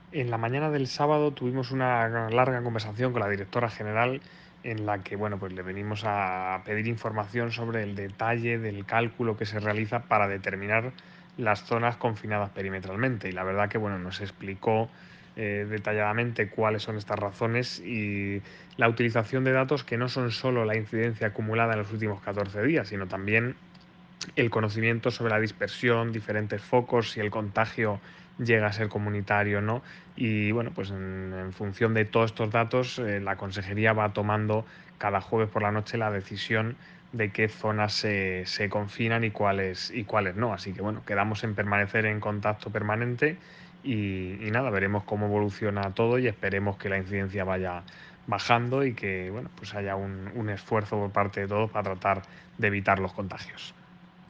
En la mañana del sábado tuvimos una larga conversación con la directora general en la que, bueno, pues le venimos a pedir información sobre el detalle del cálculo que se realiza para determinar las zonas confinadas perimetralmente. Y la verdad que, bueno, nos explicó detalladamente cuáles son estas razones y la utilización de datos que no son solo la incidencia acumulada en los últimos 14 días, sino también el conocimiento sobre la dispersión, diferentes focos, si el contagio llega a ser comunitario o no. Y bueno, pues en función de todos estos datos, la consejería va tomando cada jueves por la noche la decisión de qué zonas se confinan y cuáles no. Así que bueno, quedamos en permanecer en contacto permanente y nada, veremos cómo evoluciona todo y esperemos que la incidencia vaya bajando y que bueno, pues haya un esfuerzo por parte de todos para tratar de evitar los contagios.